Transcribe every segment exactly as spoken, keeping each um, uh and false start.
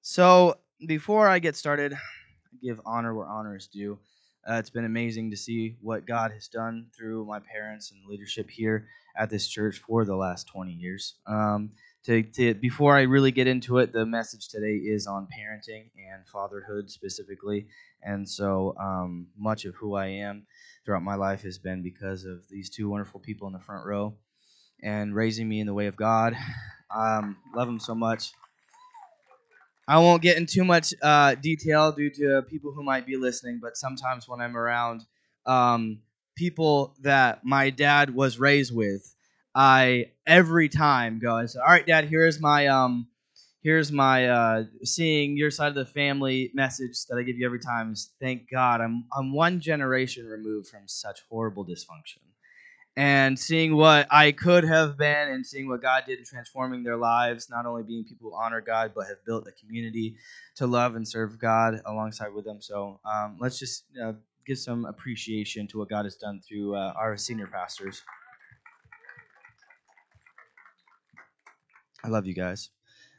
So before I get started, I give honor where honor is due. Uh, it's been amazing to see what God has done through my parents and leadership here at this church for the last twenty years. Um, to, to before I really get into it, the message today is on parenting and fatherhood specifically, and so um, much of who I am throughout my life has been because of these two wonderful people in the front row and raising me in the way of God. Um, love them so much. I won't get into too much uh, detail due to people who might be listening, but sometimes when I'm around um, people that my dad was raised with, I every time go and say, "All right, Dad, here's my um, here's my uh, seeing your side of the family message that I give you every time." Is thank God I'm I'm one generation removed from such horrible dysfunction and seeing what I could have been and seeing what God did in transforming their lives, not only being people who honor God, but have built a community to love and serve God alongside with them. So um, let's just uh, give some appreciation to what God has done through uh, our senior pastors. I love you guys.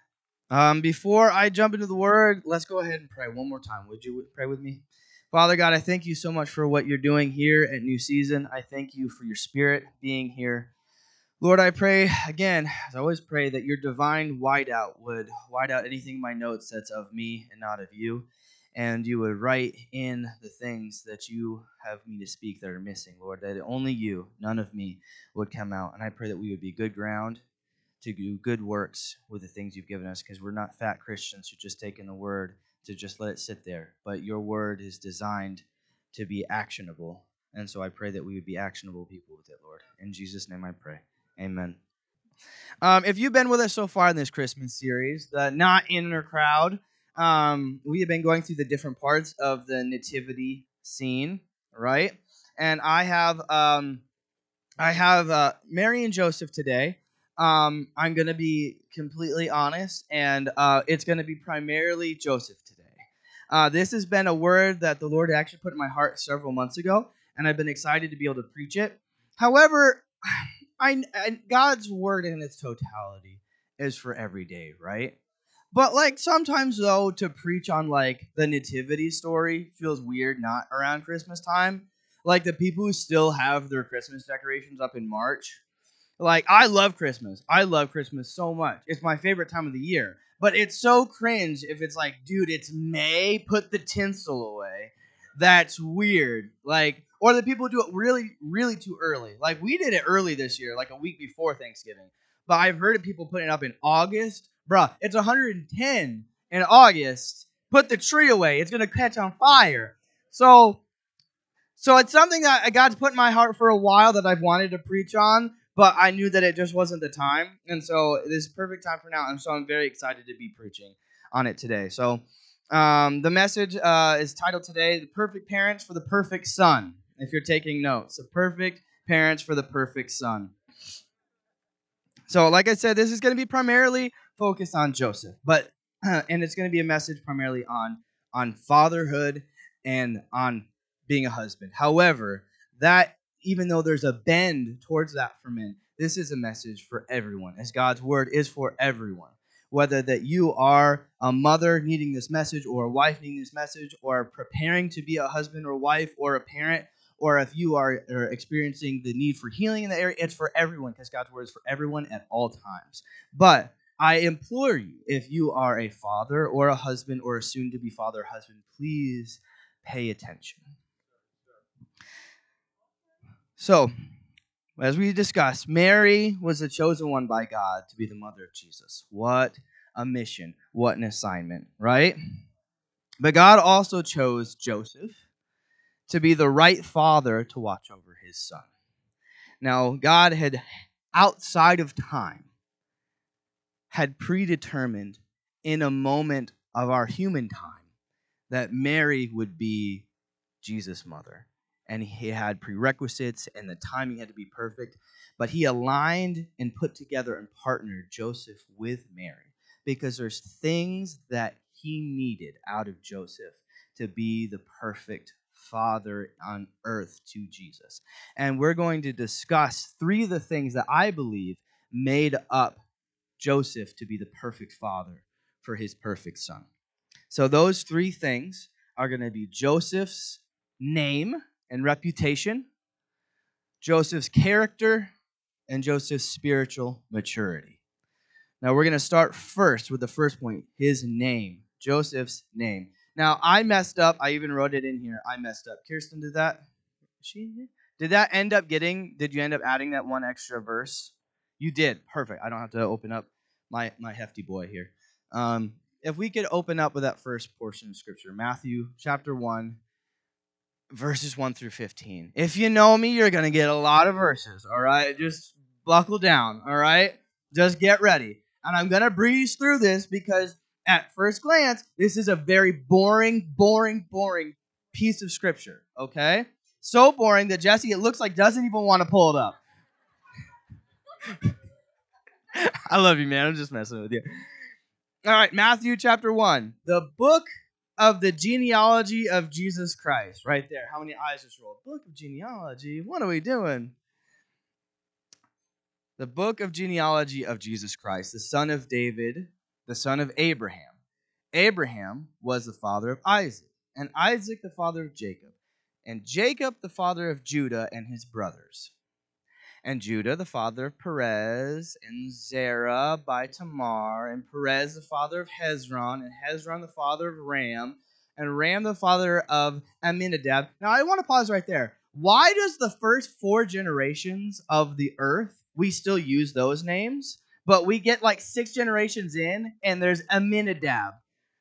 Um, before I jump into the word, let's go ahead and pray one more time. Would you pray with me? Father God, I thank you so much for what you're doing here at New Season. I thank you for your spirit being here. Lord, I pray, again, as I always pray, that your divine whiteout would white out anything in my notes that's of me and not of you, and you would write in the things that you have me to speak that are missing, Lord, that only you, none of me, would come out. And I pray that we would be good ground to do good works with the things you've given us, because we're not fat Christians who just take in the word to just let it sit there, but your word is designed to be actionable. And so I pray that we would be actionable people with it, Lord. In Jesus' name I pray. Amen. Um, if you've been with us so far in this Christmas series, the Not Inner Crowd, um, we have been going through the different parts of the nativity scene, right? And I have um, I have uh, Mary and Joseph today. Um, I'm going to be completely honest, and uh, it's going to be primarily Joseph today. Uh, this has been a word that the Lord actually put in my heart several months ago, and I've been excited to be able to preach it. However, I, I God's word in its totality is for every day, right? But like sometimes though, to preach on like the nativity story feels weird not around Christmas time. Like the people who still have their Christmas decorations up in March. Like I love Christmas. I love Christmas so much. It's my favorite time of the year. But it's so cringe if it's like, dude, it's May, put the tinsel away. That's weird. Like, or the people do it really, really too early. Like we did it early this year, like a week before Thanksgiving. But I've heard of people putting it up in August. Bruh, it's one hundred ten in August. Put the tree away. It's gonna catch on fire. So so it's something that God's put in my heart for a while that I've wanted to preach on, but I knew that it just wasn't the time. And so this is perfect time for now. And so I'm very excited to be preaching on it today. So um, the message uh, is titled today, The Perfect Parents for the Perfect Son. If you're taking notes, The Perfect Parents for the Perfect Son. So like I said, this is going to be primarily focused on Joseph, but and it's going to be a message primarily on on fatherhood and on being a husband. However, that even though there's a bend towards that for men, this is a message for everyone, as God's word is for everyone. Whether that you are a mother needing this message, or a wife needing this message, or preparing to be a husband or wife, or a parent, or if you are, are experiencing the need for healing in the area, it's for everyone, because God's word is for everyone at all times. But I implore you, if you are a father or a husband or a soon-to-be father or husband, please pay attention. So, as we discussed, Mary was the chosen one by God to be the mother of Jesus. What a mission. What an assignment, right? But God also chose Joseph to be the right father to watch over his son. Now, God had, outside of time, had predetermined in a moment of our human time that Mary would be Jesus' mother. And he had prerequisites, and the timing had to be perfect. But he aligned and put together and partnered Joseph with Mary, because there's things that he needed out of Joseph to be the perfect father on earth to Jesus. And we're going to discuss three of the things that I believe made up Joseph to be the perfect father for his perfect son. So those three things are going to be Joseph's name and reputation, Joseph's character, and Joseph's spiritual maturity. Now we're going to start first with the first point, his name, Joseph's name. Now I messed up. I even wrote it in here. I messed up. Kirsten, did that? She did that end up getting? Did you end up adding that one extra verse? You did. Perfect. I don't have to open up my my hefty boy here. Um, if we could open up with that first portion of Scripture, Matthew chapter one, verses one through fifteen. If you know me, you're going to get a lot of verses, all right? Just buckle down, all right? Just get ready. And I'm going to breeze through this because at first glance, this is a very boring, boring, boring piece of Scripture, okay? So boring that Jesse, it looks like, doesn't even want to pull it up. I love you, man. I'm just messing with you. All right, Matthew chapter one. The book of the genealogy of Jesus Christ. Right there. How many eyes just rolled? Book of genealogy. What are we doing? The book of genealogy of Jesus Christ, the son of David, the son of Abraham. Abraham was the father of Isaac, and Isaac the father of Jacob, and Jacob the father of Judah and his brothers. And Judah, the father of Perez, and Zerah by Tamar, and Perez, the father of Hezron, and Hezron, the father of Ram, and Ram, the father of Amminadab. Now, I want to pause right there. Why does the first four generations of the earth, we still use those names, but we get like six generations in, and there's Amminadab?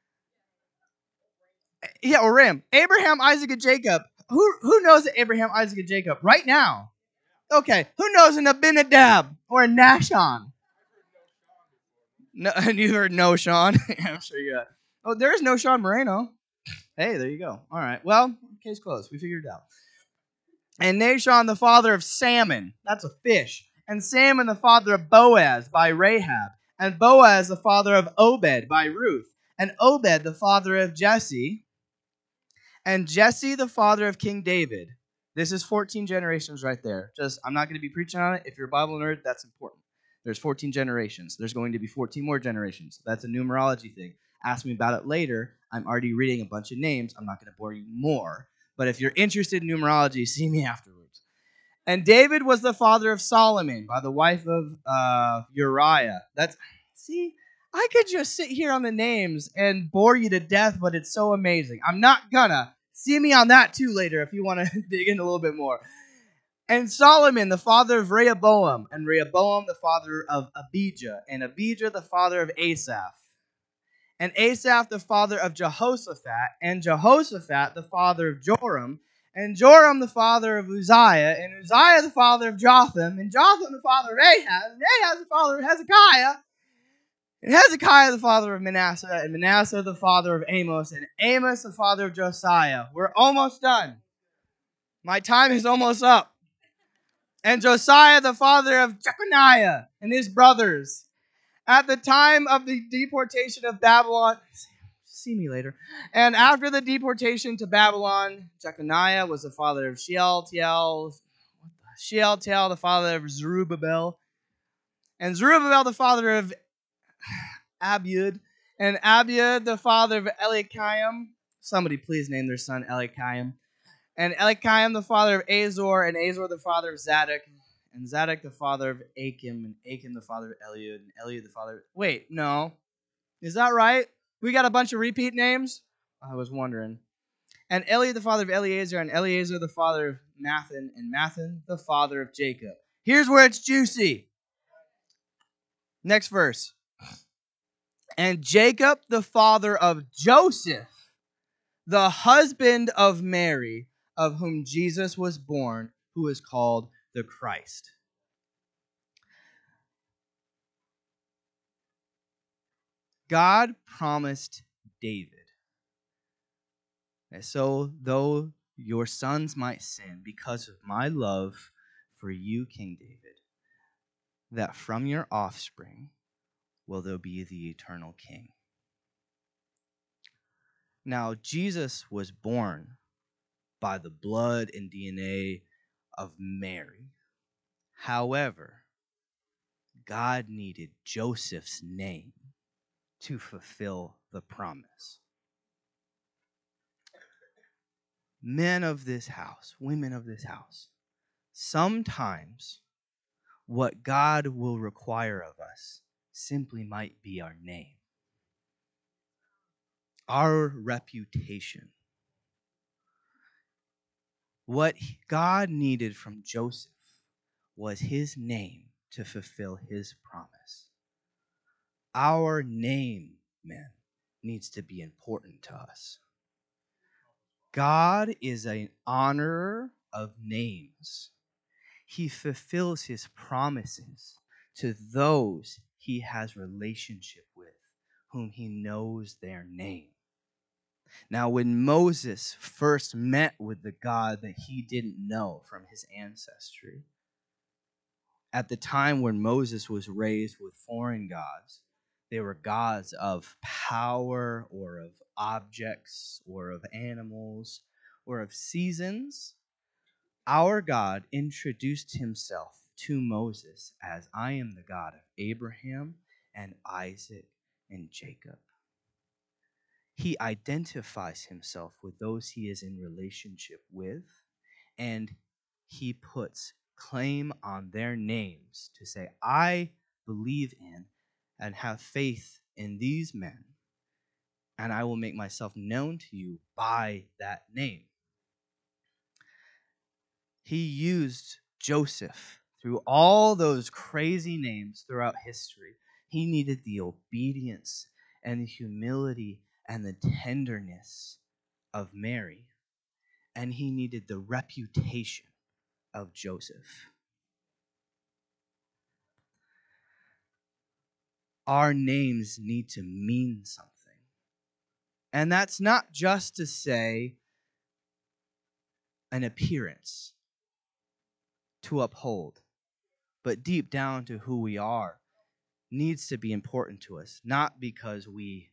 Yeah, or Ram. Abraham, Isaac, and Jacob. Who, who knows Abraham, Isaac, and Jacob right now? Okay, who knows an Abinadab or a Nashon? No, and you heard no Sean. I'm sure you got. Oh, there's no Sean Moreno. Hey, there you go. All right. Well, case closed. We figured it out. And Nashon, the father of Salmon. That's a fish. And Salmon, the father of Boaz by Rahab. And Boaz, the father of Obed by Ruth. And Obed, the father of Jesse. And Jesse, the father of King David. This is fourteen generations right there. Just, I'm not going to be preaching on it. If you're a Bible nerd, that's important. There's fourteen generations. There's going to be fourteen more generations. That's a numerology thing. Ask me about it later. I'm already reading a bunch of names. I'm not going to bore you more. But if you're interested in numerology, see me afterwards. And David was the father of Solomon by the wife of uh, Uriah. That's, see, I could just sit here on the names and bore you to death, but it's so amazing. I'm not gonna. See me on that too later if you want to dig in a little bit more. And Solomon, the father of Rehoboam, and Rehoboam, the father of Abijah, and Abijah, the father of Asaph, and Asaph, the father of Jehoshaphat, and Jehoshaphat, the father of Joram, and Joram, the father of Uzziah, and Uzziah, the father of Jotham, and Jotham, the father of Ahaz, and Ahaz, the father of Hezekiah, and Hezekiah, the father of Manasseh, and Manasseh, the father of Amos, and Amos, the father of Josiah. We're almost done. My time is almost up. And Josiah, the father of Jeconiah, and his brothers. At the time of the deportation of Babylon, see me later. And after the deportation to Babylon, Jeconiah was the father of Shealtiel, Shealtiel, the father of Zerubbabel, and Zerubbabel, the father of Abiud, and Abiud, the father of Eliakim. Somebody please name their son Eliakim. And Eliakim, the father of Azor, and Azor, the father of Zadok, and Zadok, the father of Achim, and Achim, the father of Eliud, and Eliud, the father of... Wait, no. Is that right? We got a bunch of repeat names? I was wondering. And Eliud, the father of Eleazar, and Eleazar, the father of Mathan, and Mathan, the father of Jacob. Here's where it's juicy. Next verse. And Jacob, the father of Joseph, the husband of Mary, of whom Jesus was born, who is called the Christ. God promised David, and so though your sons might sin because of my love for you, King David, that from your offspring will there be the eternal king. Now, Jesus was born by the blood and D N A of Mary. However, God needed Joseph's name to fulfill the promise. Men of this house, women of this house, sometimes what God will require of us simply might be our name, our reputation. What God needed from Joseph was his name to fulfill his promise. Our name, men, needs to be important to us. God is an honorer of names. He fulfills his promises to those he has relationship with, whom he knows their name. Now, when Moses first met with the God that he didn't know from his ancestry, at the time when Moses was raised with foreign gods, they were gods of power or of objects or of animals or of seasons. Our God introduced himself to Moses as, I am the God of Abraham and Isaac and Jacob. He identifies himself with those he is in relationship with, and he puts claim on their names to say, I believe in and have faith in these men, and I will make myself known to you by that name. He used Joseph through all those crazy names throughout history. He needed the obedience and the humility and the tenderness of Mary, and he needed the reputation of Joseph. Our names need to mean something. And that's not just to say an appearance to uphold, but deep down to who we are needs to be important to us, not because we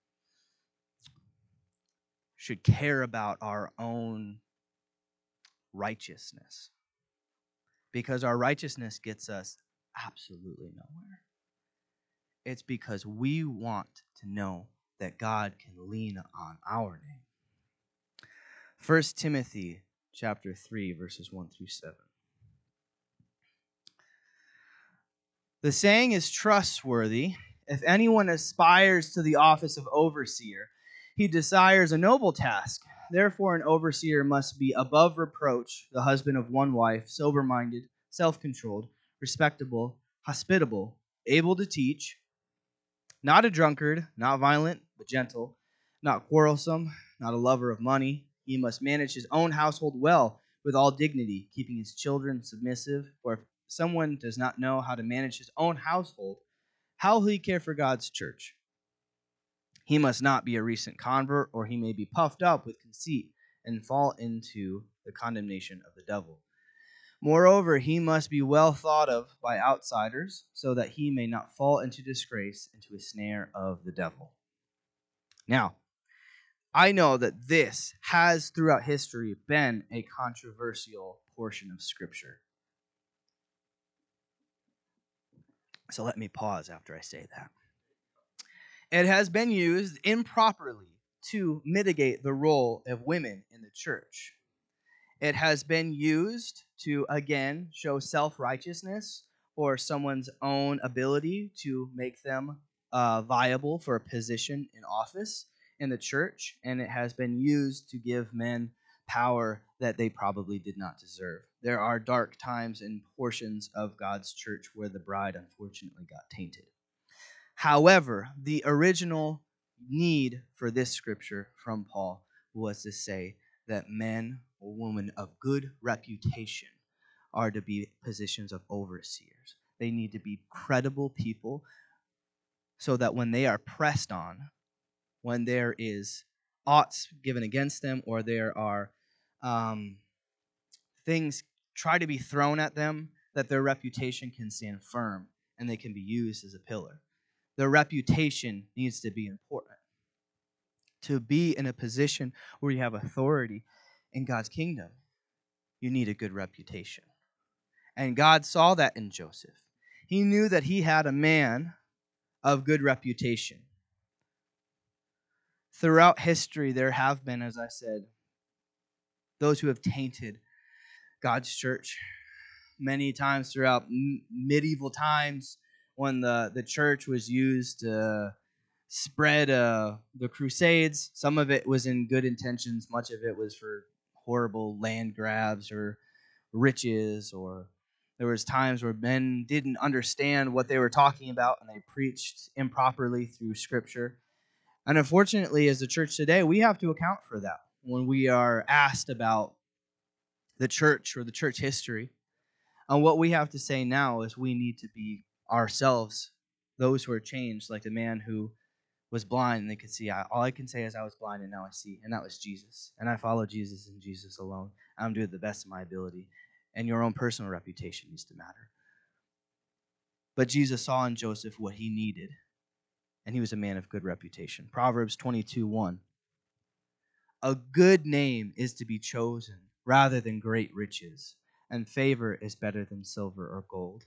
should care about our own righteousness, because our righteousness gets us absolutely nowhere. It's because we want to know that God can lean on our name. First Timothy chapter three, verses one through seven. The saying is trustworthy. If anyone aspires to the office of overseer, he desires a noble task. Therefore, an overseer must be above reproach, the husband of one wife, sober-minded, self-controlled, respectable, hospitable, able to teach, not a drunkard, not violent, but gentle, not quarrelsome, not a lover of money. He must manage his own household well, with all dignity, keeping his children submissive. For if someone does not know how to manage his own household, how will he care for God's church? He must not be a recent convert, or he may be puffed up with conceit and fall into the condemnation of the devil. Moreover, he must be well thought of by outsiders, so that he may not fall into disgrace, into a snare of the devil. Now, I know that this has throughout history been a controversial portion of Scripture. So let me pause after I say that. It has been used improperly to mitigate the role of women in the church. It has been used to, again, show self-righteousness or someone's own ability to make them uh, viable for a position in office in the church, and it has been used to give men power that they probably did not deserve. There are dark times and portions of God's church where the bride unfortunately got tainted. However, the original need for this scripture from Paul was to say that men or women of good reputation are to be positions of overseers. They need to be credible people so that when they are pressed on, when there is oughts given against them, or there are um, things try to be thrown at them, that their reputation can stand firm and they can be used as a pillar. Their reputation needs to be important. To be in a position where you have authority in God's kingdom, you need a good reputation. And God saw that in Joseph. He knew that he had a man of good reputation. Throughout history, there have been, as I said, those who have tainted God's church. Many times throughout m- medieval times, when the, the church was used to spread uh, the Crusades, some of it was in good intentions, much of it was for horrible land grabs or riches, or there was times where men didn't understand what they were talking about and they preached improperly through Scripture. And unfortunately, as a church today, we have to account for that when we are asked about the church or the church history. And what we have to say now is we need to be ourselves, those who are changed, like the man who was blind and they could see. I, all I can say is I was blind and now I see, and that was Jesus. And I follow Jesus and Jesus alone. I'm doing the best of my ability. And your own personal reputation needs to matter. But Jesus saw in Joseph what he needed, and he was a man of good reputation. Proverbs twenty-two one. A good name is to be chosen rather than great riches, and favor is better than silver or gold.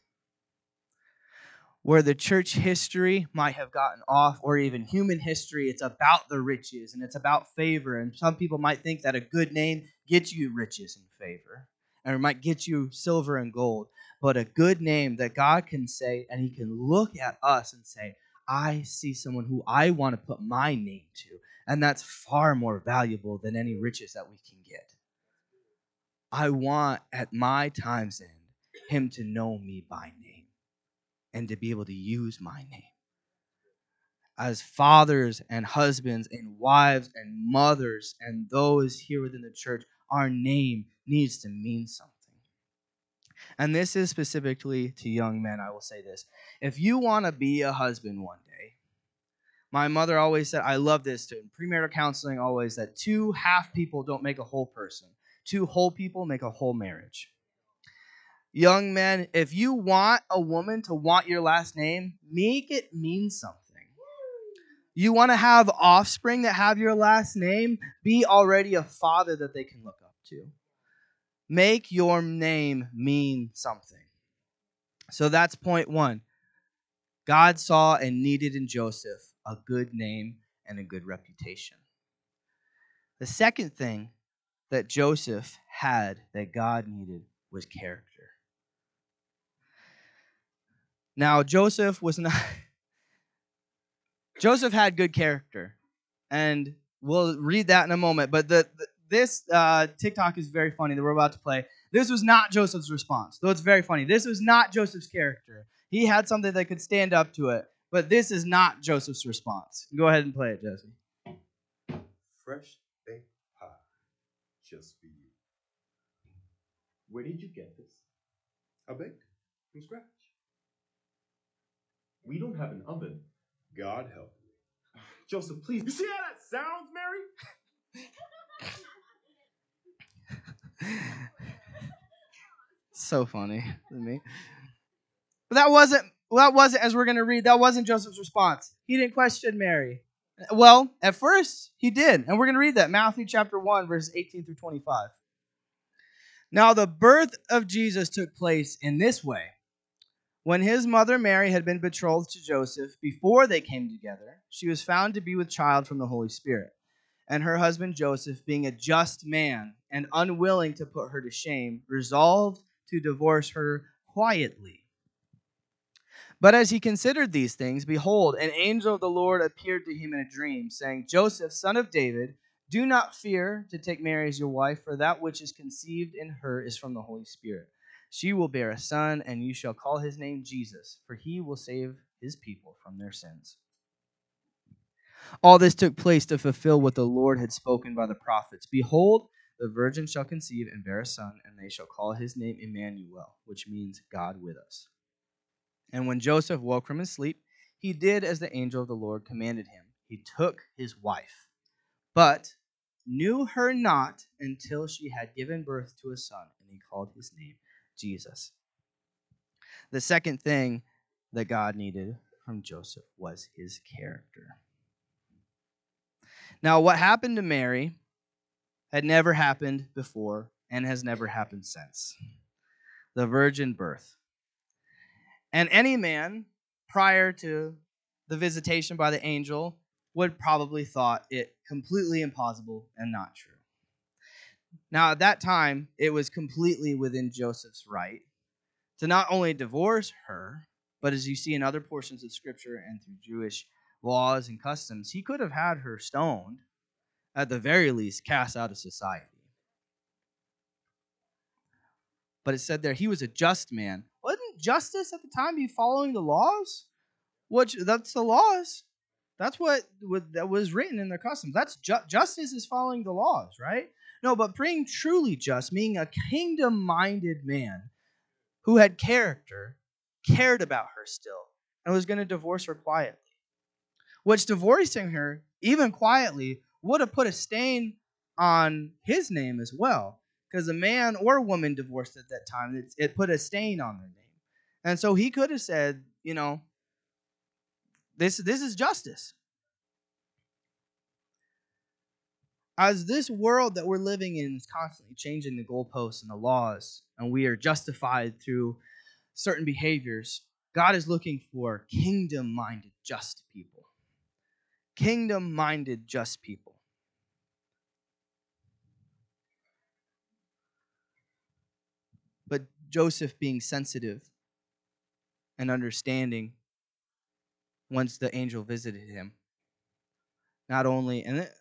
Where the church history might have gotten off, or even human history, it's about the riches and it's about favor. And some people might think that a good name gets you riches and favor, and it might get you silver and gold. But a good name that God can say, and he can look at us and say, I see someone who I want to put my name to. And that's far more valuable than any riches that we can get. I want, at my time's end, him to know me by name and to be able to use my name. As fathers and husbands and wives and mothers and those here within the church, our name needs to mean something. And this is specifically to young men, I will say this. If you want to be a husband one day, my mother always said, I love this too, in premarital counseling always, that two half people don't make a whole person. Two whole people make a whole marriage. Young men, if you want a woman to want your last name, make it mean something. You want to have offspring that have your last name, be already a father that they can look up to. Make your name mean something. So that's point one. God saw and needed in Joseph a good name and a good reputation. The second thing that Joseph had that God needed was character. Now, Joseph was not... Joseph had good character, and we'll read that in a moment. But the, the this uh, TikTok is very funny that we're about to play. This was not Joseph's response, though it's very funny. This was not Joseph's character. He had something that could stand up to it, but this is not Joseph's response. Go ahead and play it, Jesse. Fresh baked pie, just for you. Where did you get this? I baked from scratch. We don't have an oven. God help me. Joseph, please. You see how that sounds, Mary? So funny to me. But that wasn't, well, that wasn't, as we're going to read, that wasn't Joseph's response. He didn't question Mary. Well, at first, he did. And we're going to read that. Matthew chapter one, verses eighteen through twenty-five. Now, the birth of Jesus took place in this way. When his mother Mary had been betrothed to Joseph, before they came together, she was found to be with child from the Holy Spirit. And her husband Joseph, being a just man and unwilling to put her to shame, resolved to divorce her quietly. But as he considered these things, behold, an angel of the Lord appeared to him in a dream, saying, Joseph, son of David, do not fear to take Mary as your wife, for that which is conceived in her is from the Holy Spirit. She will bear a son, and you shall call his name Jesus, for he will save his people from their sins. All this took place to fulfill what the Lord had spoken by the prophets. Behold, the virgin shall conceive and bear a son, and they shall call his name Emmanuel, which means God with us. And when Joseph woke from his sleep, he did as the angel of the Lord commanded him. He took his wife, but knew her not until she had given birth to a son, and he called his name Jesus. The second thing that God needed from Joseph was his character. Now, what happened to Mary had never happened before and has never happened since. The virgin birth. And any man, prior to the visitation by the angel, would probably thought it completely impossible and not true. Now, at that time, it was completely within Joseph's right to not only divorce her, but as you see in other portions of Scripture and through Jewish laws and customs, he could have had her stoned, at the very least, cast out of society. But it said there he was a just man. Wasn't justice at the time be following the laws? Which that's the laws. That's what, what that was written in their customs. That's ju- justice is following the laws, right? No, but being truly just, meaning a kingdom-minded man who had character, cared about her still, and was going to divorce her quietly. Which divorcing her, even quietly, would have put a stain on his name as well. Because a man or woman divorced at that time, it, it put a stain on their name. And so he could have said, you know, this, this is justice. As this world that we're living in is constantly changing the goalposts and the laws, and we are justified through certain behaviors, God is looking for kingdom-minded, just people. Kingdom-minded, just people. But Joseph being sensitive and understanding once the angel visited him, not only, and it,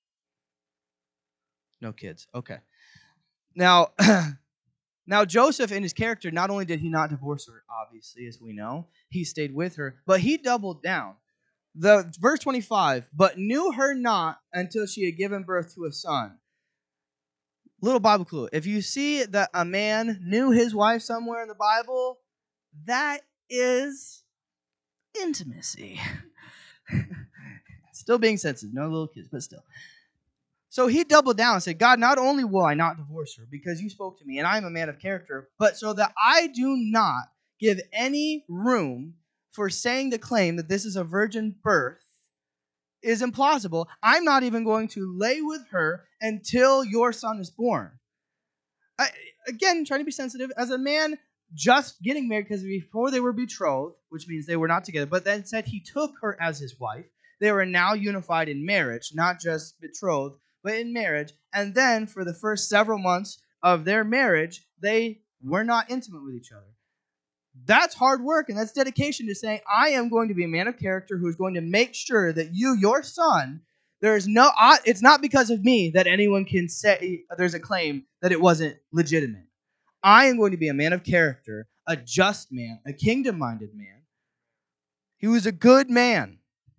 no kids, okay. Now, now Joseph in his character, not only did he not divorce her, obviously, as we know, he stayed with her, but he doubled down. The verse twenty-five, but knew her not until she had given birth to a son. Little Bible clue. If you see that a man knew his wife somewhere in the Bible, that is intimacy. Still being sensitive. No little kids, but still. So he doubled down and said, God, not only will I not divorce her because you spoke to me and I am a man of character, but so that I do not give any room for saying the claim that this is a virgin birth is implausible. I'm not even going to lay with her until your son is born. I, again, trying to be sensitive. As a man just getting married, because before they were betrothed, which means they were not together, but then said he took her as his wife. They were now unified in marriage, not just betrothed, but in marriage. And then for the first several months of their marriage, they were not intimate with each other. That's hard work, and that's dedication to saying, I am going to be a man of character who is going to make sure that you, your son, there's no, it's not because of me that anyone can say there's a claim that it wasn't legitimate. I am going to be a man of character, a just man, a kingdom-minded man. He was a good man.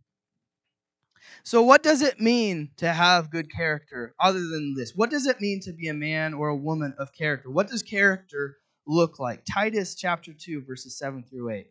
So what does it mean to have good character other than this? What does it mean to be a man or a woman of character? What does character look like? Titus chapter two, verses seven through eight.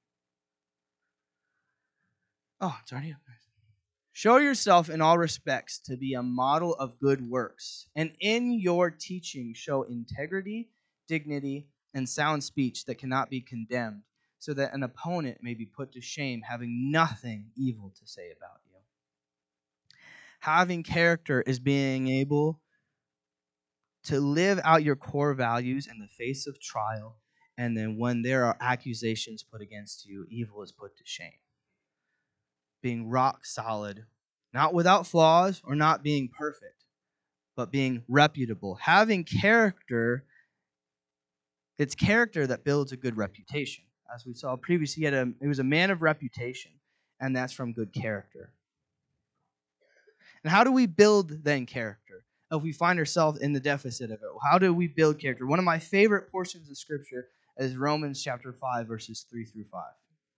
Oh, it's already up. Show yourself in all respects to be a model of good works, and in your teaching show integrity, dignity, and sound speech that cannot be condemned, so that an opponent may be put to shame, having nothing evil to say about you. Having character is being able to live out your core values in the face of trial, and then when there are accusations put against you, evil is put to shame. Being rock solid, not without flaws or not being perfect, but being reputable. Having character, it's character that builds a good reputation. As we saw previously, he had a, he was a man of reputation, and that's from good character. And how do we build then character? If we find ourselves in the deficit of it, how do we build character? One of my favorite portions of Scripture is Romans chapter five, verses three through five.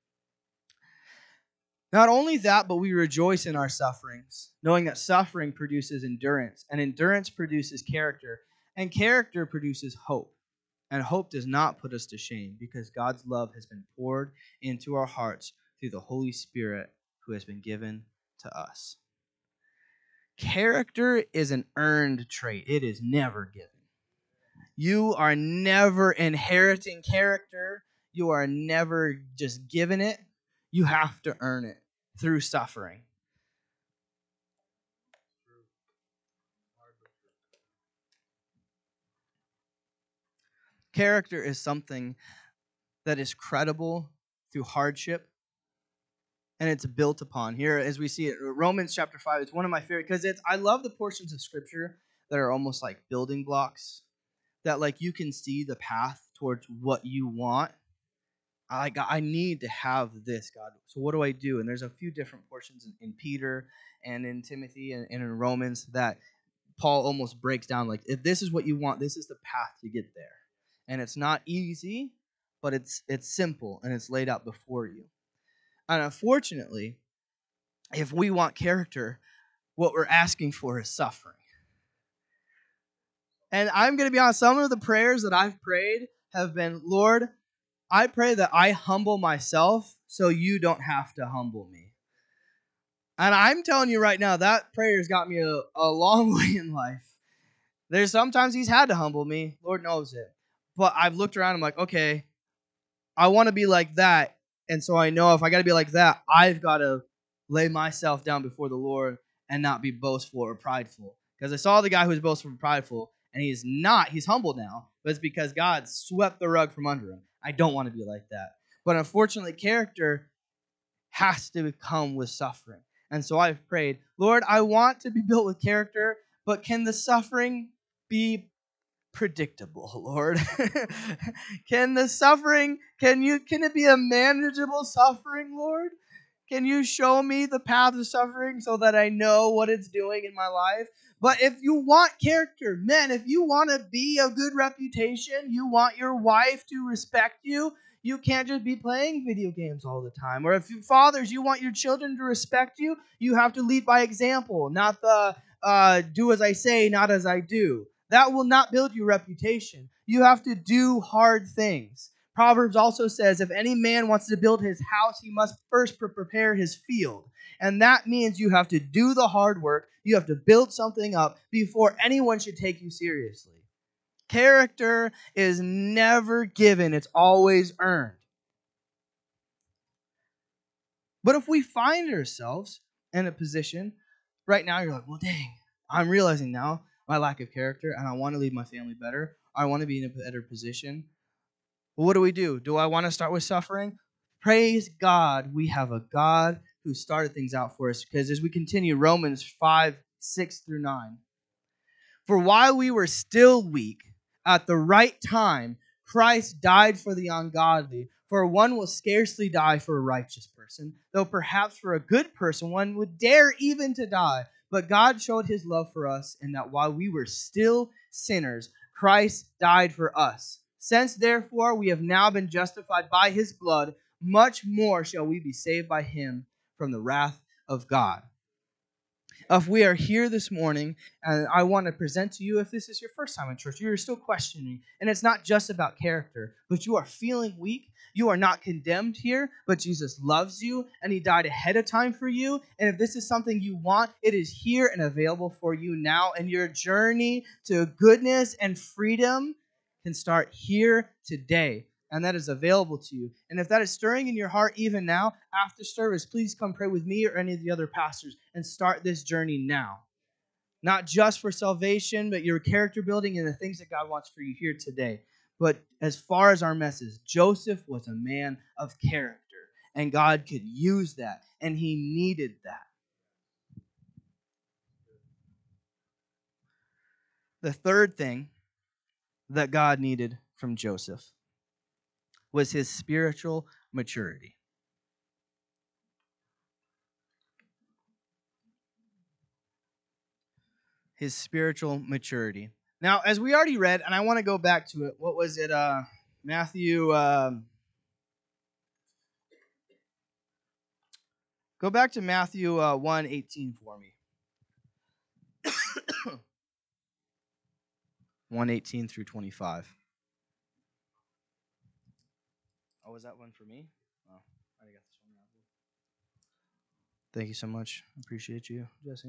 Not only that, but we rejoice in our sufferings, knowing that suffering produces endurance, and endurance produces character, and character produces hope. And hope does not put us to shame, because God's love has been poured into our hearts through the Holy Spirit who has been given to us. Character is an earned trait. It is never given. You are never inheriting character. You are never just given it. You have to earn it through suffering. Character is something that is credible through hardship, and it's built upon. Here, as we see it, Romans chapter five, it's one of my favorite, because it's, I love the portions of Scripture that are almost like building blocks, that like you can see the path towards what you want. I got, I need to have this, God. So what do I do? And there's a few different portions in, in Peter and in Timothy and, and in Romans that Paul almost breaks down like, if this is what you want, this is the path to get there. And it's not easy, but it's it's simple and it's laid out before you. And unfortunately, if we want character, what we're asking for is suffering. And I'm going to be honest, some of the prayers that I've prayed have been, Lord, I pray that I humble myself so you don't have to humble me. And I'm telling you right now, that prayer's got me a, a long way in life. There's sometimes he's had to humble me. Lord knows it. But I've looked around and I'm like, okay, I want to be like that. And so I know if I got to be like that, I've got to lay myself down before the Lord and not be boastful or prideful. Because I saw the guy who was boastful and prideful, and he's not. He's humble now. But it's because God swept the rug from under him. I don't want to be like that. But unfortunately, character has to come with suffering. And so I've prayed, Lord, I want to be built with character, but can the suffering be predictable, Lord? Can the suffering, can you, can it be a manageable suffering, Lord? Can you show me the path of suffering so that I know what it's doing in my life? But if you want character, men, if you want to be a good reputation, you want your wife to respect you, you can't just be playing video games all the time. Or if you fathers, you want your children to respect you, you have to lead by example, not the uh, do as I say, not as I do. That will not build your reputation. You have to do hard things. Proverbs also says, if any man wants to build his house, he must first prepare his field. And that means you have to do the hard work. You have to build something up before anyone should take you seriously. Character is never given. It's always earned. But if we find ourselves in a position, right now you're like, well, dang, I'm realizing now my lack of character, and I want to leave my family better. I want to be in a better position. Well, what do we do? Do I want to start with suffering? Praise God, we have a God who started things out for us. Because as we continue, Romans five, six through nine. For while we were still weak, at the right time, Christ died for the ungodly. For one will scarcely die for a righteous person, though perhaps for a good person one would dare even to die. But God showed his love for us in that while we were still sinners, Christ died for us. Since therefore we have now been justified by his blood, much more shall we be saved by him from the wrath of God. If we are here this morning, and I want to present to you, if this is your first time in church, you're still questioning, and it's not just about character, but you are feeling weak, you are not condemned here, but Jesus loves you, and he died ahead of time for you, and if this is something you want, it is here and available for you now, and your journey to goodness and freedom can start here today. And that is available to you. And if that is stirring in your heart even now, after service, please come pray with me or any of the other pastors and start this journey now. Not just for salvation, but your character building and the things that God wants for you here today. But as far as our message, Joseph was a man of character, and God could use that, and he needed that. The third thing that God needed from Joseph was his spiritual maturity. His spiritual maturity. Now, as we already read, and I want to go back to it, what was it? Uh, Matthew, um, go back to Matthew uh, one eighteen for me. one eighteen through twenty-five. Oh, was that one for me? Oh, I already got this one. Thank you so much. I appreciate you, Jesse.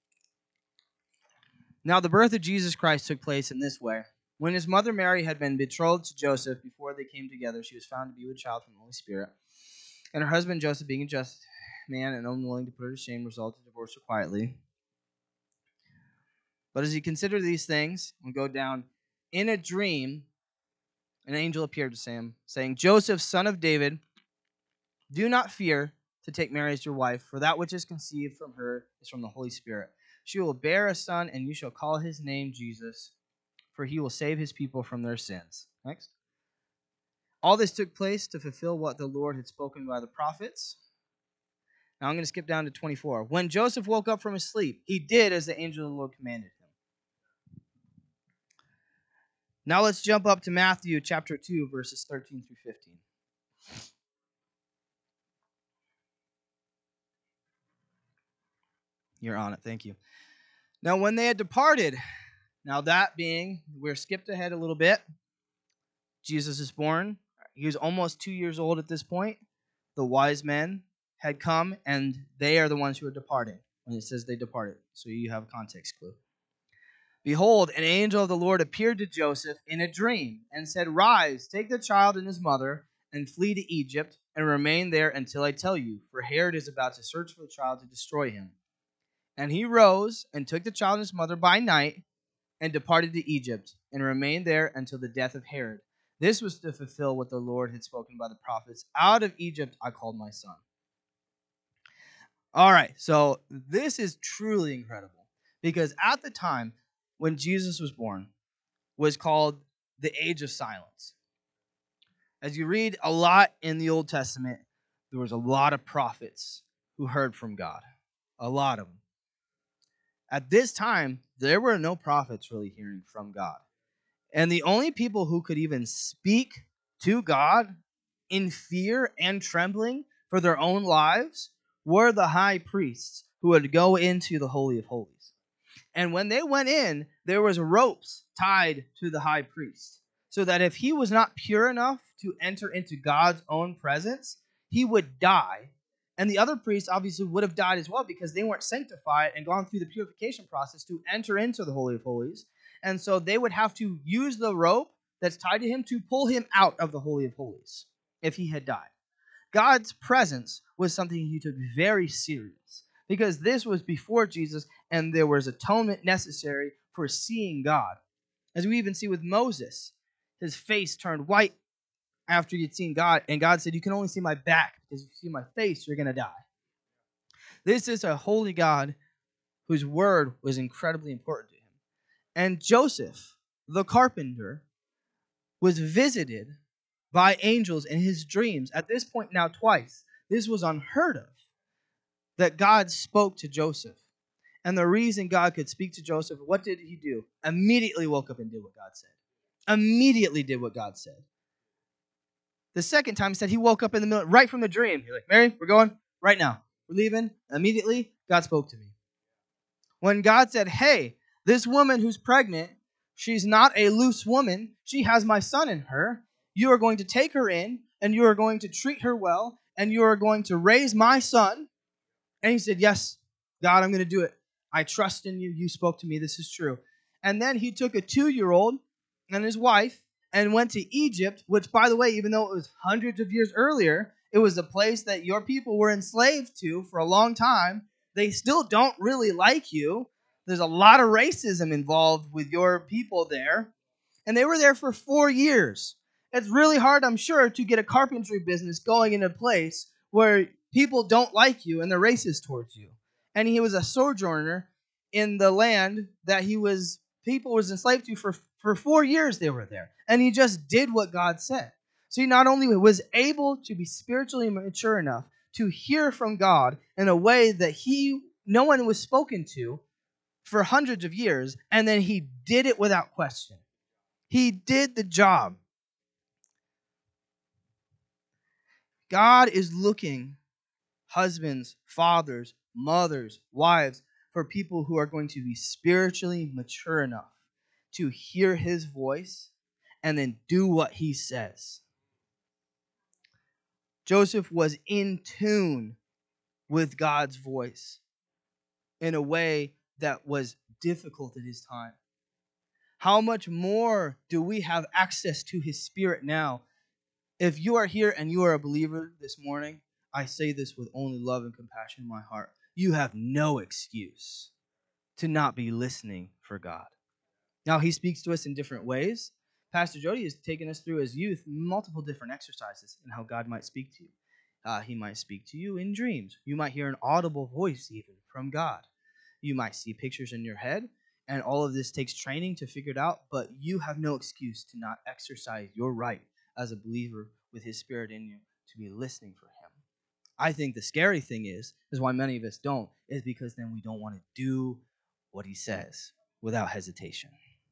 Now, the birth of Jesus Christ took place in this way. When his mother Mary had been betrothed to Joseph before they came together, she was found to be with child from the Holy Spirit. And her husband Joseph, being a just man and unwilling to put her to shame, resolved to divorce her quietly. But as he considered these things, we go down, in a dream, an angel appeared to him, saying, Joseph, son of David, do not fear to take Mary as your wife, for that which is conceived from her is from the Holy Spirit. She will bear a son, and you shall call his name Jesus, for he will save his people from their sins. Next. All this took place to fulfill what the Lord had spoken by the prophets. Now I'm going to skip down to twenty-four. When Joseph woke up from his sleep, he did as the angel of the Lord commanded him. Now let's jump up to Matthew chapter two, verses thirteen through fifteen. You're on it. Thank you. Now when they had departed, now that being, we're skipped ahead a little bit. Jesus is born. He was almost two years old at this point. The wise men had come, and they are the ones who are departing. When it says they departed, so you have a context clue. Behold, an angel of the Lord appeared to Joseph in a dream and said, Rise, take the child and his mother, and flee to Egypt, and remain there until I tell you, for Herod is about to search for the child to destroy him. And he rose and took the child and his mother by night and departed to Egypt, and remained there until the death of Herod. This was to fulfill what the Lord had spoken by the prophets. Out of Egypt I called my son. All right, so this is truly incredible, because at the time when Jesus was born was called the age of silence. As you read a lot in the Old Testament, there was a lot of prophets who heard from God, a lot of them. At this time, there were no prophets really hearing from God. And the only people who could even speak to God in fear and trembling for their own lives were the high priests who would go into the Holy of Holies. And when they went in, there was ropes tied to the high priest, so that if he was not pure enough to enter into God's own presence, he would die. And the other priests obviously would have died as well, because they weren't sanctified and gone through the purification process to enter into the Holy of Holies. And so they would have to use the rope that's tied to him to pull him out of the Holy of Holies if he had died. God's presence was something he took very serious, because this was before Jesus, and there was atonement necessary for seeing God. As we even see with Moses, his face turned white after he'd seen God, and God said, you can only see my back, because if you see my face, you're going to die. This is a holy God whose word was incredibly important to him. And Joseph, the carpenter, was visited by angels in his dreams. At this point now twice. This was unheard of, that God spoke to Joseph. And the reason God could speak to Joseph, what did he do? Immediately woke up and did what God said. Immediately did what God said. The second time he said he woke up in the middle, right from the dream. He's like, Mary, we're going right now. We're leaving. Immediately, God spoke to me. When God said, hey, this woman who's pregnant, she's not a loose woman. She has my son in her. You are going to take her in, and you are going to treat her well, and you are going to raise my son. And he said, yes, God, I'm going to do it. I trust in you. You spoke to me. This is true. And then he took a two-year-old and his wife and went to Egypt, which, by the way, even though it was hundreds of years earlier, it was a place that your people were enslaved to for a long time. They still don't really like you. There's a lot of racism involved with your people there. And they were there for four years. It's really hard, I'm sure, to get a carpentry business going in a place where people don't like you and they're racist towards you. And he was a sojourner in the land that he was, people was enslaved to for, for four years they were there. And he just did what God said. So he not only was able to be spiritually mature enough to hear from God in a way that he, no one was spoken to for hundreds of years, and then he did it without question. He did the job. God is looking, husbands, fathers, mothers, wives, for people who are going to be spiritually mature enough to hear his voice and then do what he says. Joseph was in tune with God's voice in a way that was difficult at his time. How much more do we have access to his Spirit now? If you are here and you are a believer this morning, I say this with only love and compassion in my heart. You have no excuse to not be listening for God. Now, he speaks to us in different ways. Pastor Jody has taken us through his youth multiple different exercises in how God might speak to you. Uh, he might speak to you in dreams. You might hear an audible voice even from God. You might see pictures in your head, and all of this takes training to figure it out, but you have no excuse to not exercise your right as a believer with his Spirit in you to be listening for him. I think the scary thing is, is why many of us don't, is because then we don't want to do what he says without hesitation.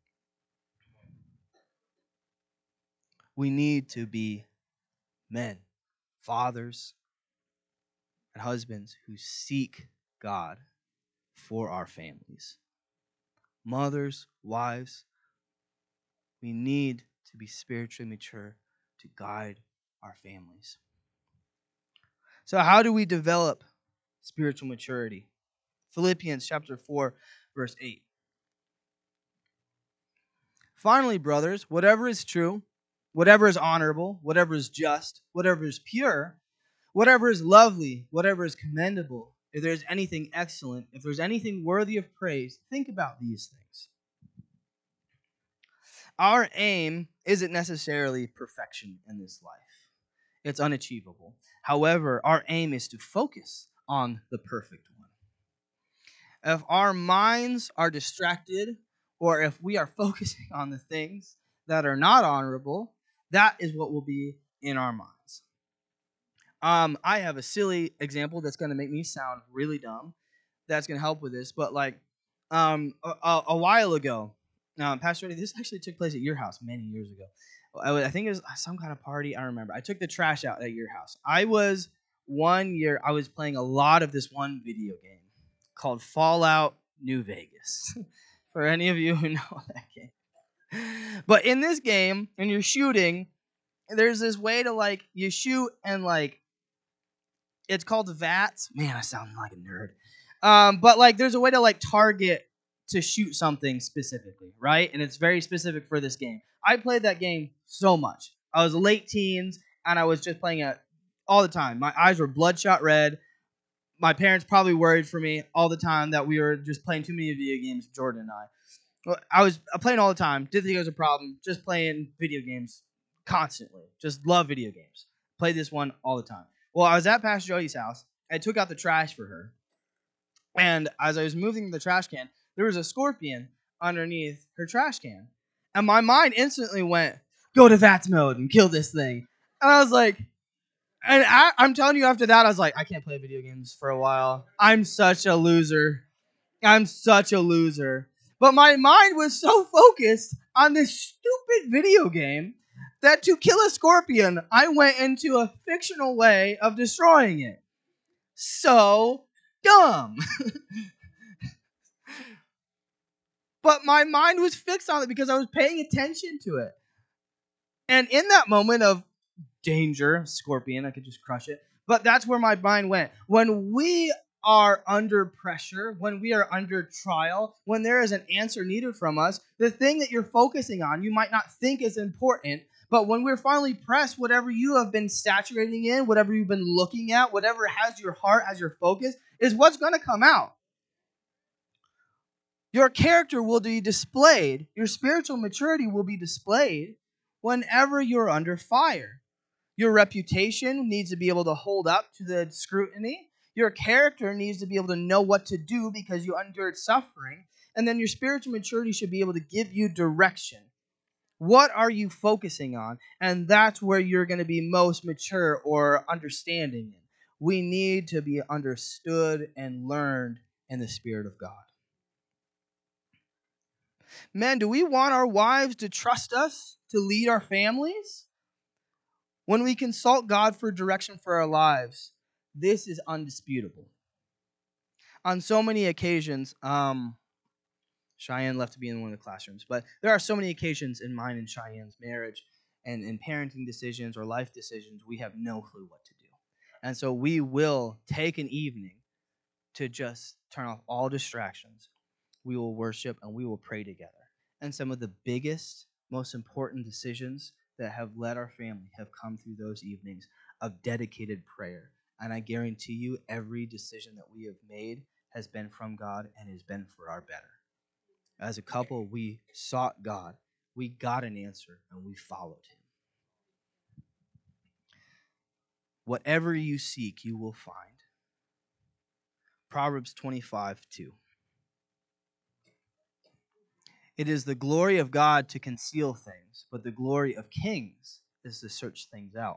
We need to be men, fathers, and husbands who seek God for our families. Mothers, wives, we need to be spiritually mature to guide our families. So how do we develop spiritual maturity? Philippians chapter four, verse eight. Finally, brothers, whatever is true, whatever is honorable, whatever is just, whatever is pure, whatever is lovely, whatever is commendable, if there's anything excellent, if there's anything worthy of praise, think about these things. Our aim isn't necessarily perfection in this life. It's unachievable. However, our aim is to focus on the perfect one. If our minds are distracted, or if we are focusing on the things that are not honorable, that is what will be in our minds. Um, I have a silly example that's going to make me sound really dumb. That's going to help with this. But like um, a, a while ago, um, Pastor Eddie, this actually took place at your house many years ago. I, I think it was some kind of party. I remember. I took the trash out at your house. I was one year, I was playing a lot of this one video game called Fallout New Vegas. For any of you who know that game. But in this game, when you're shooting, there's this way to like, you shoot and like, it's called V A T S. Man, I sound like a nerd. Um, but like, there's a way to like target to shoot something specifically, right? And it's very specific for this game. I played that game so much. I was late teens, and I was just playing it all the time. My eyes were bloodshot red. My parents probably worried for me all the time that we were just playing too many video games, Jordan and I. Well, I was playing all the time. Didn't think it was a problem. Just playing video games constantly. Just love video games. Played this one all the time. Well, I was at Pastor Jody's house. I took out the trash for her. And as I was moving the trash can, there was a scorpion underneath her trash can. And my mind instantly went, go to V A T S mode and kill this thing. And I was like, and I, I'm telling you after that, I was like, I can't play video games for a while. I'm such a loser. I'm such a loser. But my mind was so focused on this stupid video game that to kill a scorpion, I went into a fictional way of destroying it. So dumb. But my mind was fixed on it because I was paying attention to it. And in that moment of danger, scorpion, I could just crush it. But that's where my mind went. When we are under pressure, when we are under trial, when there is an answer needed from us, the thing that you're focusing on, you might not think is important, but when we're finally pressed, whatever you have been saturating in, whatever you've been looking at, whatever has your heart as your focus, is what's going to come out. Your character will be displayed, your spiritual maturity will be displayed whenever you're under fire. Your reputation needs to be able to hold up to the scrutiny. Your character needs to be able to know what to do because you endured suffering. And then your spiritual maturity should be able to give you direction. What are you focusing on? And that's where you're going to be most mature or understanding in. We need to be understood and learned in the Spirit of God. Men, do we want our wives to trust us to lead our families? When we consult God for direction for our lives, this is undisputable. On so many occasions, um, Cheyenne left to be in one of the classrooms, but there are so many occasions in mine and Cheyenne's marriage and in parenting decisions or life decisions, we have no clue what to do. And so we will take an evening to just turn off all distractions. We will worship and we will pray together. And some of the biggest, most important decisions that have led our family have come through those evenings of dedicated prayer. And I guarantee you, every decision that we have made has been from God and has been for our better. As a couple, we sought God, we got an answer, and we followed him. Whatever you seek, you will find. Proverbs twenty-five two. It is the glory of God to conceal things, but the glory of kings is to search things out.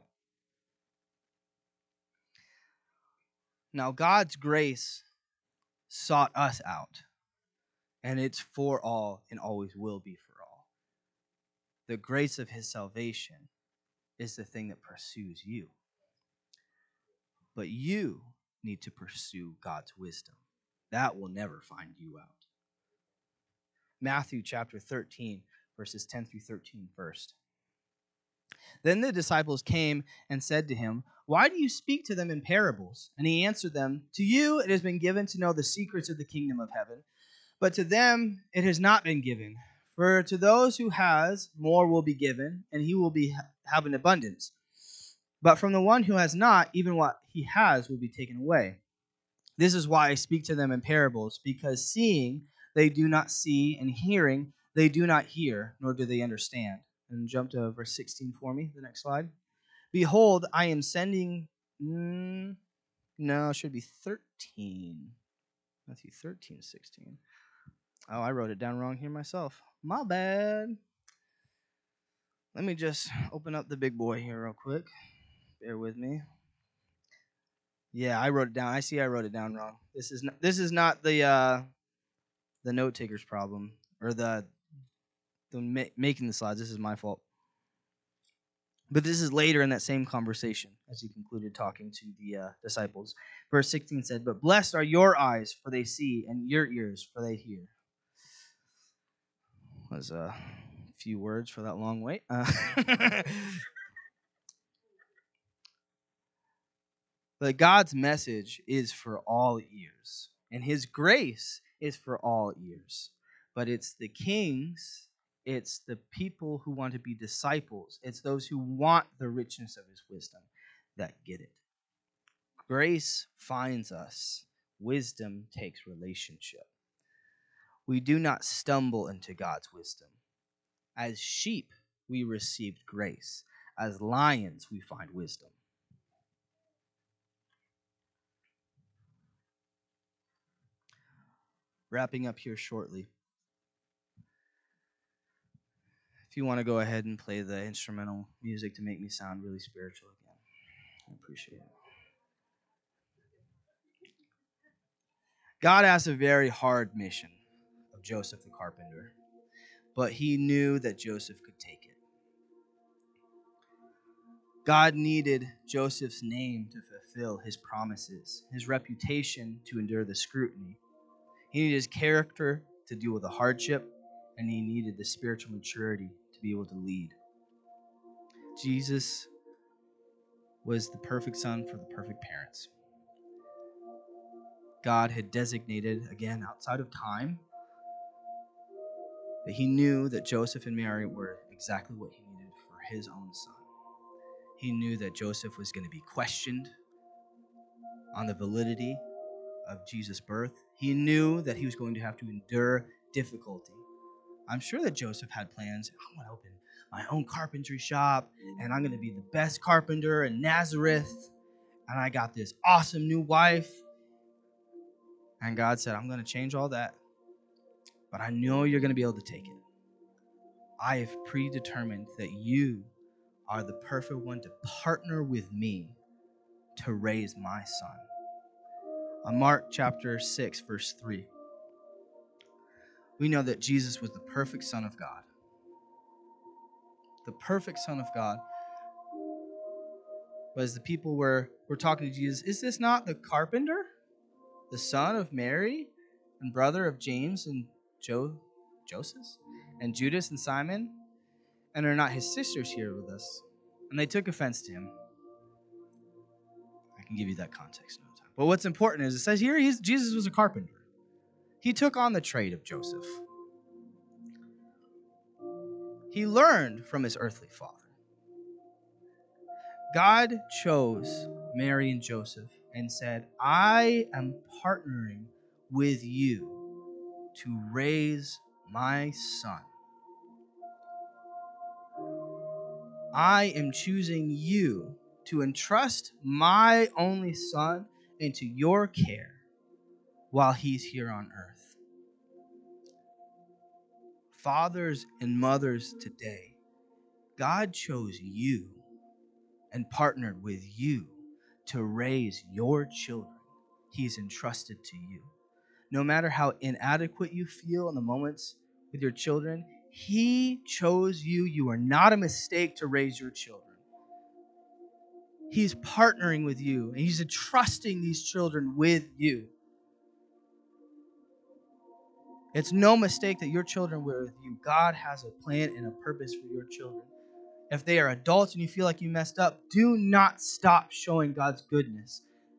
Now, God's grace sought us out, and it's for all and always will be for all. The grace of his salvation is the thing that pursues you. But you need to pursue God's wisdom. That will never find you out. Matthew chapter thirteen, verses ten through thirteen first. Then the disciples came and said to him, "Why do you speak to them in parables?" And he answered them, "To you it has been given to know the secrets of the kingdom of heaven, but to them it has not been given. For to those who has, more will be given, and he will be have an abundance. But from the one who has not, even what he has will be taken away. This is why I speak to them in parables, because seeing they do not see, and hearing they do not hear, nor do they understand." And jump to verse sixteen for me, the next slide. "Behold, I am sending," mm, no, it should be thirteen. Matthew thirteen, sixteen. Oh, I wrote it down wrong here myself. My bad. Let me just open up the big boy here real quick. Bear with me. Yeah, I wrote it down. I see I wrote it down wrong. This is not, this is not the uh, the note taker's problem, or the the ma- making the slides. This is my fault. But this is later in that same conversation as he concluded talking to the uh, disciples. Verse sixteen said, "But blessed are your eyes, for they see, and your ears, for they hear." Was a few words for that long wait. Uh, but God's message is for all ears, and his grace is for all ears. But it's the kings, it's the people who want to be disciples, it's those who want the richness of his wisdom that get it. Grace finds us. Wisdom takes relationship. We do not stumble into God's wisdom. As sheep, we received grace. As lions, we find wisdom. Wrapping up here shortly. If you want to go ahead and play the instrumental music to make me sound really spiritual again, I appreciate it. God asked a very hard mission of Joseph the carpenter, but he knew that Joseph could take it. God needed Joseph's name to fulfill his promises, his reputation to endure the scrutiny. He needed his character to deal with the hardship, and he needed the spiritual maturity to be able to lead. Jesus was the perfect son for the perfect parents. God had designated, again, outside of time, that he knew that Joseph and Mary were exactly what he needed for his own son. He knew that Joseph was going to be questioned on the validity of Jesus' birth. He knew that he was going to have to endure difficulty. I'm sure that Joseph had plans. I want to open my own carpentry shop, and I'm going to be the best carpenter in Nazareth, and I got this awesome new wife. And God said, "I'm going to change all that, but I know you're going to be able to take it. I have predetermined that you are the perfect one to partner with me to raise my son." On Mark chapter six, verse three, we know that Jesus was the perfect Son of God. The perfect Son of God. But as the people were, were talking to Jesus, "Is this not the carpenter, the son of Mary, and brother of James and jo- Joseph, and Judas and Simon? And are not his sisters here with us?" And they took offense to him. I can give you that context another time. But what's important is it says here he's, Jesus was a carpenter. He took on the trade of Joseph. He learned from his earthly father. God chose Mary and Joseph and said, "I am partnering with you to raise my son. I am choosing you to entrust my only son into your care while he's here on earth." fathers and mothers today, God chose you and partnered with you to raise your children He's entrusted to you. No matter how inadequate you feel in the moments with your children, He chose you. You are not a mistake to raise your children. He's partnering with you, and He's entrusting these children with you. It's no mistake that your children were with you. God has a plan and a purpose for your children. If they are adults and you feel like you messed up, do not stop showing God's goodness.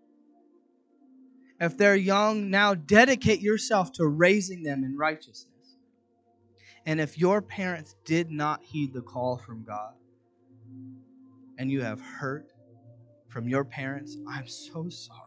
If they're young, now dedicate yourself to raising them in righteousness. And if your parents did not heed the call from God, and you have hurt from your parents, I'm so sorry.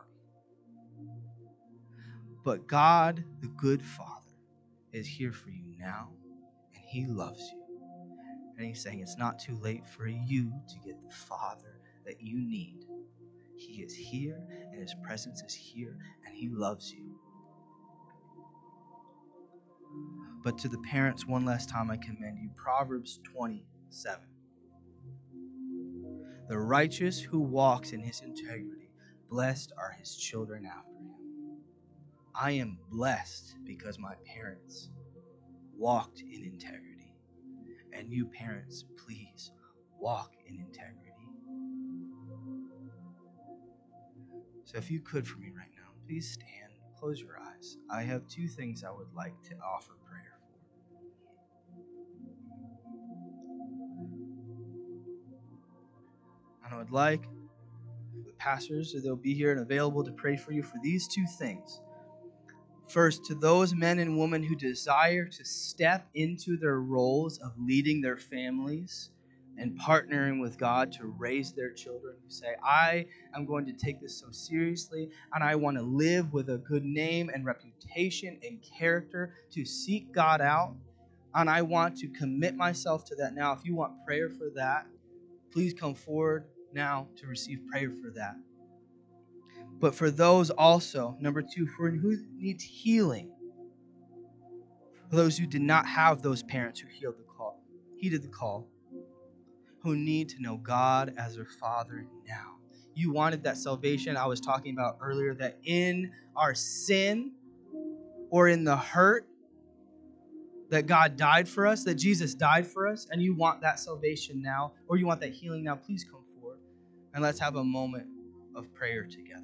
But God, the good Father, is here for you now, and He loves you. And He's saying it's not too late for you to get the Father that you need. He is here, and His presence is here, and He loves you. But to the parents, one last time, I commend you. Proverbs twenty-seven. The righteous who walks in his integrity, blessed are his children after him. I am blessed because my parents walked in integrity. And you parents, please walk in integrity. So if you could for me right now, please stand, close your eyes. I have two things I would like to offer prayer for. And I would like the pastors, so they'll be here and available to pray for you for these two things. First, to those men and women who desire to step into their roles of leading their families and partnering with God to raise their children, who say, I am going to take this so seriously, and I want to live with a good name and reputation and character to seek God out, and I want to commit myself to that now. If you want prayer for that, please come forward now to receive prayer for that. But for those also, number two, for who needs healing, for those who did not have those parents who healed the call, heeded the call, who need to know God as their Father now. You wanted that salvation I was talking about earlier, that in our sin or in the hurt, that God died for us, that Jesus died for us, and you want that salvation now, or you want that healing now, please come forward and let's have a moment of prayer together.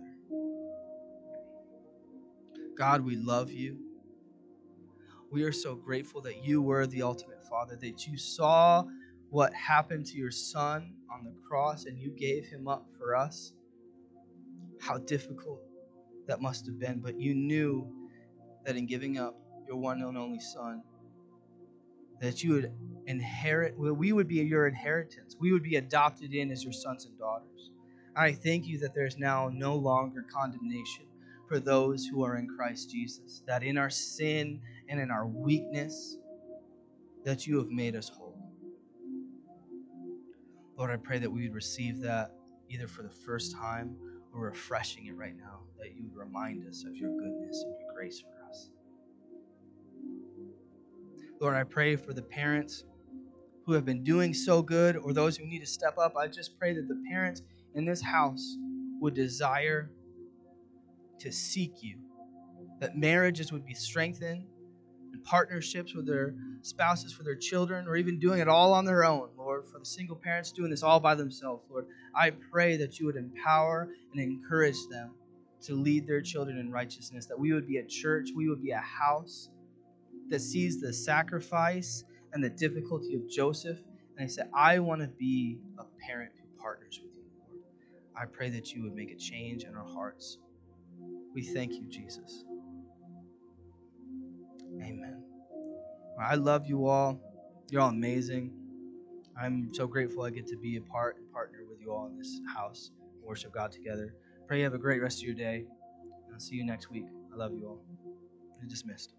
God, we love you. We are so grateful that you were the ultimate Father, that you saw what happened to your Son on the cross and you gave him up for us. How difficult that must have been, but you knew that in giving up your one and only Son, that you would inherit, well, we would be your inheritance. We would be adopted in as your sons and daughters. I thank you that there is now no longer condemnation for those who are in Christ Jesus, that in our sin and in our weakness, that you have made us whole. Lord, I pray that we would receive that either for the first time or refreshing it right now, that you would remind us of your goodness and your grace for us. Lord, I pray for the parents who have been doing so good or those who need to step up. I just pray that the parents in this house would desire to seek you, that marriages would be strengthened and partnerships with their spouses for their children, or even doing it all on their own, Lord, for the single parents doing this all by themselves, Lord. I pray that you would empower and encourage them to lead their children in righteousness, that we would be a church, we would be a house that sees the sacrifice and the difficulty of Joseph, and I say, I want to be a parent who partners with you, Lord. I pray that you would make a change in our hearts. We thank you, Jesus. Amen. I love you all. You're all amazing. I'm so grateful I get to be a part and partner with you all in this house and worship God together. Pray you have a great rest of your day. I'll see you next week. I love you all. You're dismissed.